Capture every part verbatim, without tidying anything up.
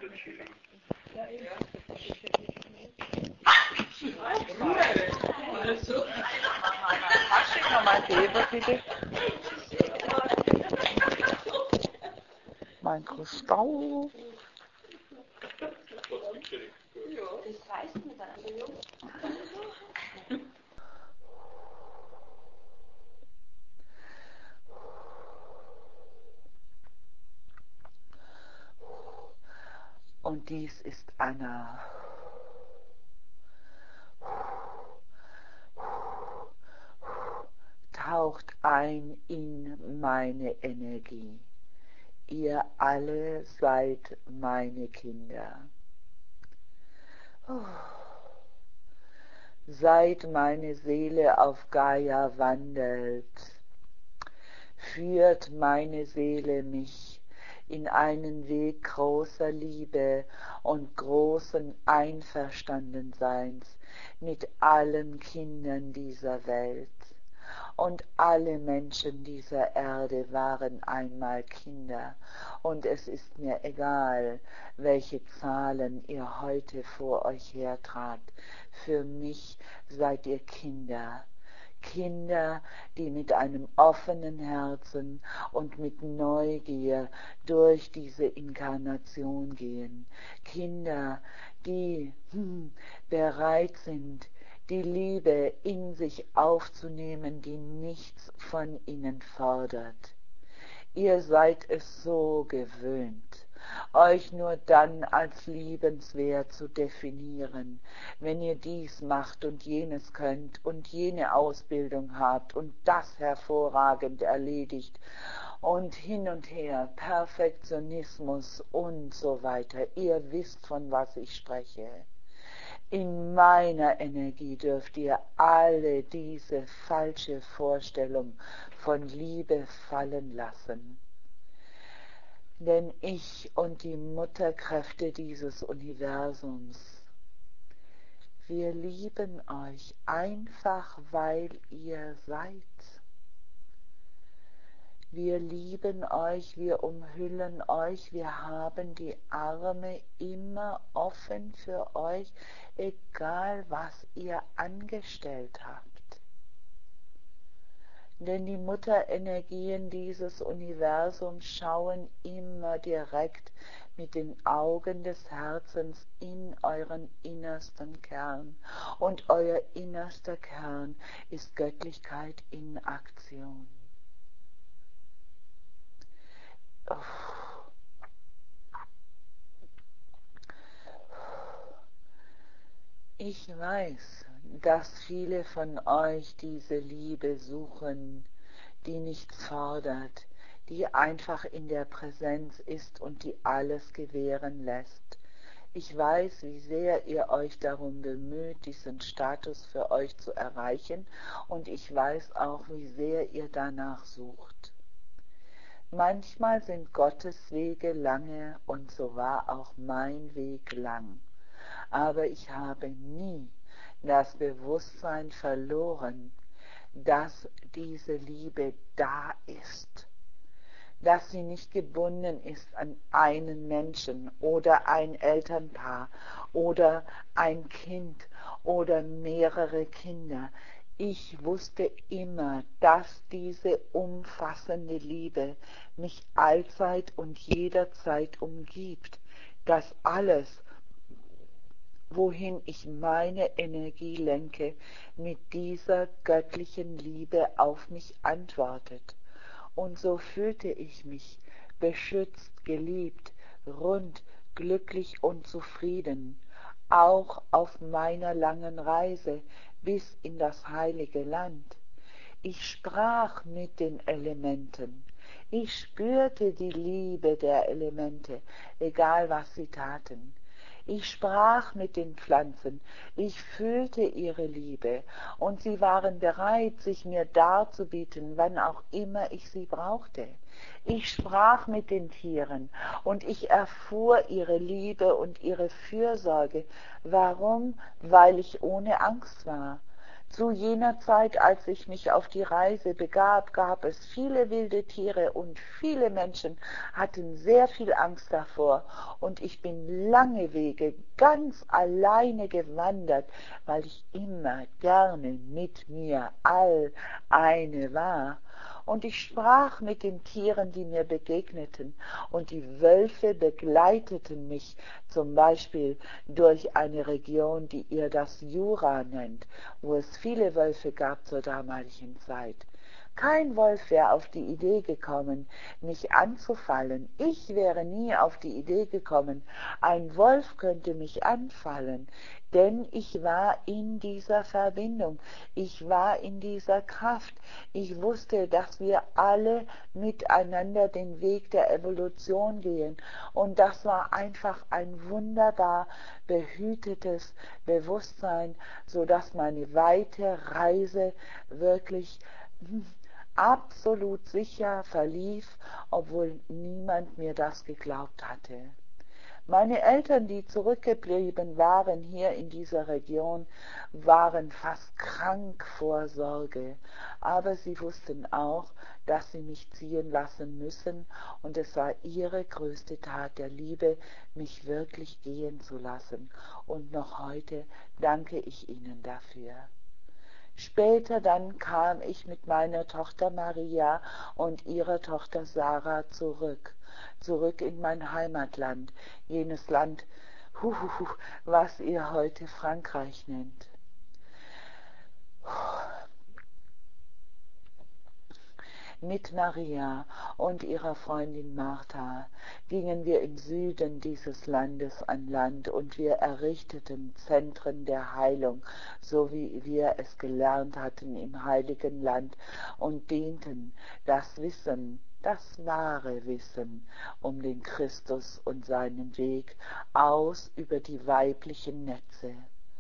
Ja, eben. Hast du nochmal Heber, bitte? Mein Kristall. Das reißt mir dann. Und dies ist Anna. Taucht ein in meine Energie. Ihr alle seid meine Kinder. Seit meine Seele auf Gaia wandelt, führt meine Seele mich in einen Weg großer Liebe und großen Einverstandenseins mit allen Kindern dieser Welt. Und alle Menschen dieser Erde waren einmal Kinder, und es ist mir egal, welche Zahlen ihr heute vor euch hertragt. Für mich seid ihr Kinder. Kinder, die mit einem offenen Herzen und mit Neugier durch diese Inkarnation gehen. Kinder, die hm, bereit sind, die Liebe in sich aufzunehmen, die nichts von ihnen fordert. Ihr seid es so gewöhnt, euch nur dann als liebenswert zu definieren, wenn ihr dies macht und jenes könnt und jene Ausbildung habt und das hervorragend erledigt und hin und her, Perfektionismus und so weiter. Ihr wisst, von was ich spreche. In meiner Energie dürft ihr alle diese falsche Vorstellung von Liebe fallen lassen. Denn ich und die Mutterkräfte dieses Universums, wir lieben euch einfach, weil ihr seid. Wir lieben euch, wir umhüllen euch, wir haben die Arme immer offen für euch, egal was ihr angestellt habt. Denn die Mutterenergien dieses Universums schauen immer direkt mit den Augen des Herzens in euren innersten Kern. Und euer innerster Kern ist Göttlichkeit in Aktion. Ich weiß, dass viele von euch diese Liebe suchen, die nichts fordert, die einfach in der Präsenz ist und die alles gewähren lässt. Ich weiß, wie sehr ihr euch darum bemüht, diesen Status für euch zu erreichen, und ich weiß auch, wie sehr ihr danach sucht. Manchmal sind Gottes Wege lange, und so war auch mein Weg lang. Aber ich habe nie das Bewusstsein verloren, dass diese Liebe da ist, dass sie nicht gebunden ist an einen Menschen oder ein Elternpaar oder ein Kind oder mehrere Kinder. Ich wusste immer, dass diese umfassende Liebe mich allzeit und jederzeit umgibt, dass alles, wohin ich meine Energie lenke, mit dieser göttlichen Liebe auf mich antwortet. Und so fühlte ich mich beschützt, geliebt, rund, glücklich und zufrieden, auch auf meiner langen Reise bis in das heilige Land. Ich sprach mit den Elementen. Ich spürte die Liebe der Elemente, egal was sie taten. Ich sprach mit den Pflanzen, ich fühlte ihre Liebe, und sie waren bereit, sich mir darzubieten, wann auch immer ich sie brauchte. Ich sprach mit den Tieren, und ich erfuhr ihre Liebe und ihre Fürsorge. Warum? Weil ich ohne Angst war. Zu jener Zeit, als ich mich auf die Reise begab, gab es viele wilde Tiere und viele Menschen hatten sehr viel Angst davor. Und ich bin lange Wege ganz alleine gewandert, weil ich immer gerne mit mir all eine war. Und ich sprach mit den Tieren, die mir begegneten, und die Wölfe begleiteten mich zum Beispiel durch eine Region, die ihr das Jura nennt, wo es viele Wölfe gab zur damaligen Zeit. Kein Wolf wäre auf die Idee gekommen, mich anzufallen. Ich wäre nie auf die Idee gekommen, ein Wolf könnte mich anfallen, denn ich war in dieser Verbindung, ich war in dieser Kraft. Ich wusste, dass wir alle miteinander den Weg der Evolution gehen, und das war einfach ein wunderbar behütetes Bewusstsein, sodass meine weite Reise wirklich absolut sicher verlief, obwohl niemand mir das geglaubt hatte. Meine Eltern, die zurückgeblieben waren hier in dieser Region, waren fast krank vor Sorge, aber sie wussten auch, dass sie mich ziehen lassen müssen, und es war ihre größte Tat der Liebe, mich wirklich gehen zu lassen, und noch heute danke ich ihnen dafür. Später dann kam ich mit meiner Tochter Maria und ihrer Tochter Sarah zurück, zurück in mein Heimatland, jenes Land, huhuhu, was ihr heute Frankreich nennt. Mit Maria und ihrer Freundin Martha gingen wir im Süden dieses Landes an Land, und wir errichteten Zentren der Heilung, so wie wir es gelernt hatten im Heiligen Land, und dehnten das Wissen, das wahre Wissen um den Christus und seinen Weg aus über die weiblichen Netze.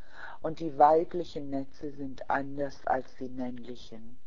Und die weiblichen Netze sind anders als die männlichen.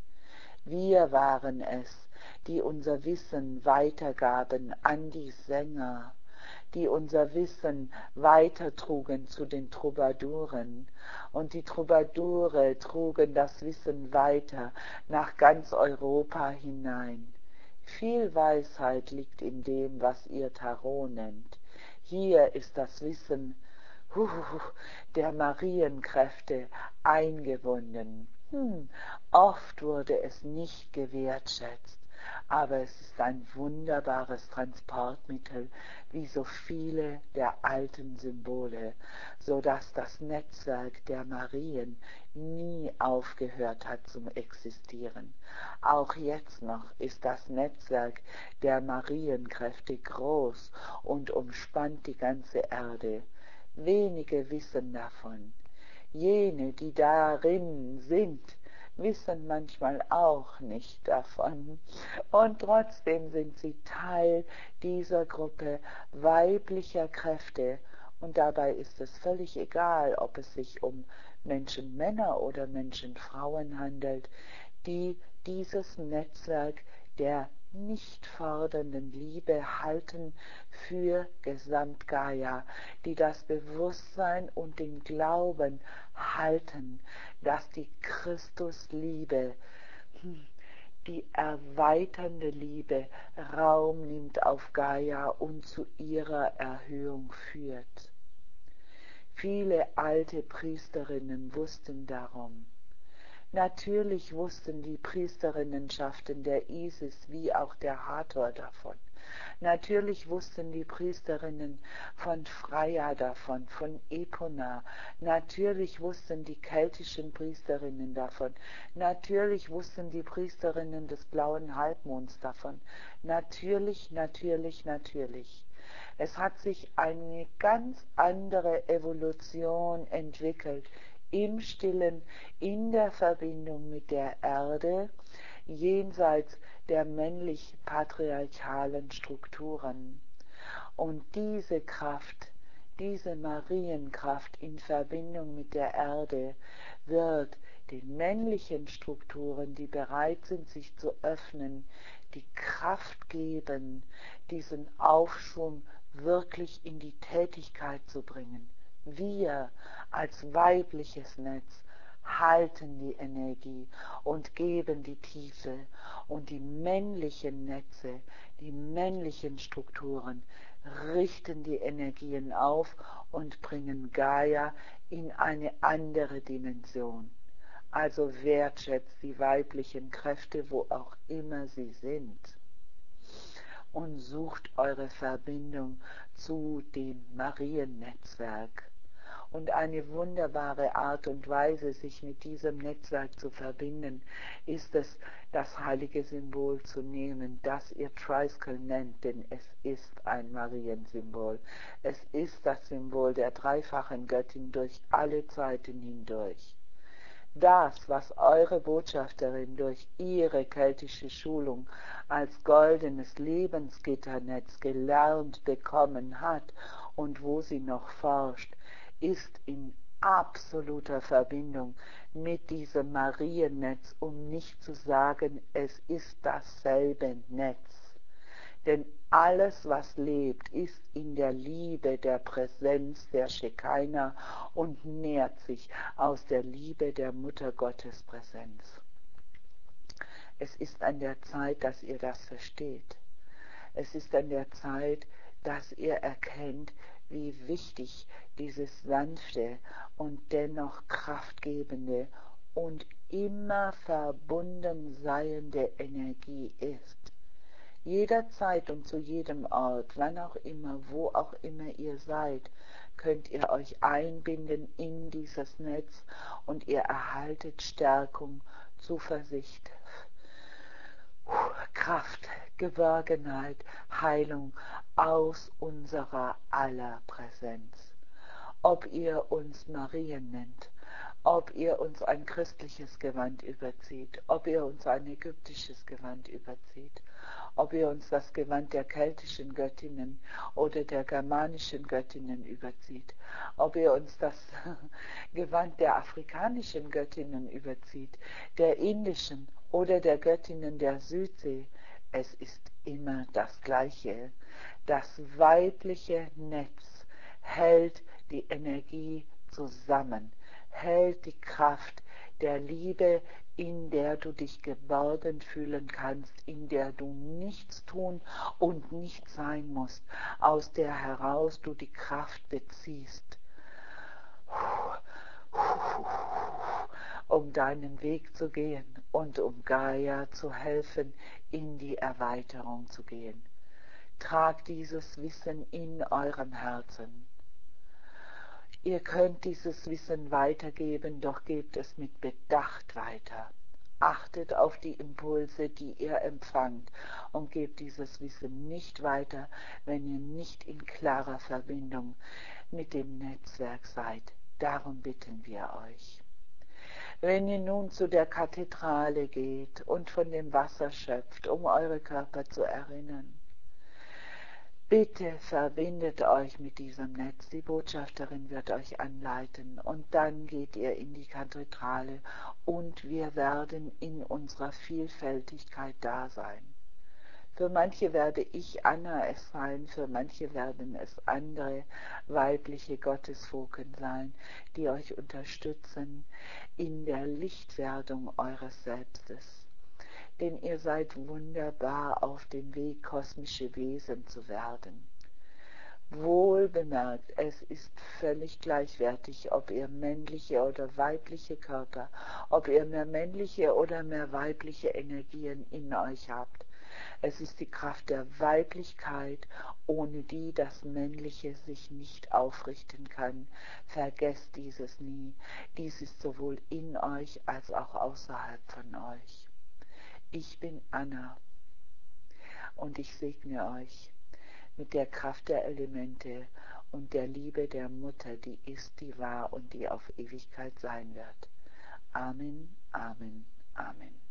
Wir waren es, die unser Wissen weitergaben an die Sänger, die unser Wissen weitertrugen zu den Troubadouren, und die Troubadoure trugen das Wissen weiter nach ganz Europa hinein. Viel Weisheit liegt in dem, was ihr Tarot nennt. Hier ist das Wissen huhuhu, der Marienkräfte eingebunden. Hm, oft wurde es nicht gewertschätzt, aber es ist ein wunderbares Transportmittel, wie so viele der alten Symbole, so dass das Netzwerk der Marien nie aufgehört hat zum Existieren. Auch jetzt noch ist das Netzwerk der Marienkräfte groß und umspannt die ganze Erde. Wenige wissen davon. Jene, die darin sind, wissen manchmal auch nicht davon. Und trotzdem sind sie Teil dieser Gruppe weiblicher Kräfte. Und dabei ist es völlig egal, ob es sich um Menschen-Männer oder Menschen-Frauen handelt, die dieses Netzwerk der nicht fordernden Liebe halten für Gesamtgaia, die das Bewusstsein und den Glauben halten, dass die Christusliebe, die erweiternde Liebe, Raum nimmt auf Gaia und zu ihrer Erhöhung führt. Viele alte Priesterinnen wussten darum. Natürlich wussten die Priesterinnenschaften der Isis wie auch der Hathor davon. Natürlich wussten die Priesterinnen von Freya davon, von Epona. Natürlich wussten die keltischen Priesterinnen davon. Natürlich wussten die Priesterinnen des blauen Halbmonds davon. Natürlich, natürlich, natürlich. Es hat sich eine ganz andere Evolution entwickelt, im Stillen, in der Verbindung mit der Erde, jenseits der männlich-patriarchalen Strukturen. Und diese Kraft, diese Marienkraft in Verbindung mit der Erde, wird den männlichen Strukturen, die bereit sind, sich zu öffnen, die Kraft geben, diesen Aufschwung wirklich in die Tätigkeit zu bringen. Wir als weibliches Netz halten die Energie und geben die Tiefe, und die männlichen Netze, die männlichen Strukturen richten die Energien auf und bringen Gaia in eine andere Dimension. Also wertschätzt die weiblichen Kräfte, wo auch immer sie sind, und sucht eure Verbindung zu dem Mariennetzwerk. Und eine wunderbare Art und Weise, sich mit diesem Netzwerk zu verbinden, ist es, das heilige Symbol zu nehmen, das ihr Triskele nennt, denn es ist ein Mariensymbol. Es ist das Symbol der dreifachen Göttin durch alle Zeiten hindurch. Das, was eure Botschafterin durch ihre keltische Schulung als goldenes Lebensgitternetz gelernt bekommen hat und wo sie noch forscht, ist in absoluter Verbindung mit diesem Mariennetz, um nicht zu sagen, es ist dasselbe Netz. Denn alles, was lebt, ist in der Liebe der Präsenz der Shekinah und nährt sich aus der Liebe der Muttergottes Präsenz. Es ist an der Zeit, dass ihr das versteht. Es ist an der Zeit, dass ihr erkennt, wie wichtig dieses sanfte und dennoch kraftgebende und immer verbunden seiende Energie ist. Jederzeit und zu jedem Ort, wann auch immer, wo auch immer ihr seid, könnt ihr euch einbinden in dieses Netz und ihr erhaltet Stärkung, Zuversicht, Kraft, Geborgenheit, Heilung aus unserer aller Präsenz. Ob ihr uns Marien nennt, ob ihr uns ein christliches Gewand überzieht, ob ihr uns ein ägyptisches Gewand überzieht, ob ihr uns das Gewand der keltischen Göttinnen oder der germanischen Göttinnen überzieht, ob ihr uns das Gewand der afrikanischen Göttinnen überzieht, der indischen oder der Göttinnen der Südsee, es ist immer das Gleiche. Das weibliche Netz hält die Energie zusammen, hält die Kraft der Liebe, in der du dich geborgen fühlen kannst, in der du nichts tun und nicht sein musst, aus der heraus du die Kraft beziehst, um deinen Weg zu gehen und um Gaia zu helfen, in die Erweiterung zu gehen. Tragt dieses Wissen in eurem Herzen. Ihr könnt dieses Wissen weitergeben, doch gebt es mit Bedacht weiter. Achtet auf die Impulse, die ihr empfangt, und gebt dieses Wissen nicht weiter, wenn ihr nicht in klarer Verbindung mit dem Netzwerk seid. Darum bitten wir euch. Wenn ihr nun zu der Kathedrale geht und von dem Wasser schöpft, um eure Körper zu erinnern, bitte verbindet euch mit diesem Netz, die Botschafterin wird euch anleiten, und dann geht ihr in die Kathedrale und wir werden in unserer Vielfältigkeit da sein. Für manche werde ich Anna es sein, für manche werden es andere weibliche Gottesfoken sein, die euch unterstützen in der Lichtwerdung eures Selbstes. Denn ihr seid wunderbar auf dem Weg, kosmische Wesen zu werden. Wohl bemerkt, es ist völlig gleichwertig, ob ihr männliche oder weibliche Körper, ob ihr mehr männliche oder mehr weibliche Energien in euch habt. Es ist die Kraft der Weiblichkeit, ohne die das Männliche sich nicht aufrichten kann. Vergesst dieses nie. Dies ist sowohl in euch als auch außerhalb von euch. Ich bin Anna und ich segne euch mit der Kraft der Elemente und der Liebe der Mutter, die ist, die war und die auf Ewigkeit sein wird. Amen, Amen, Amen.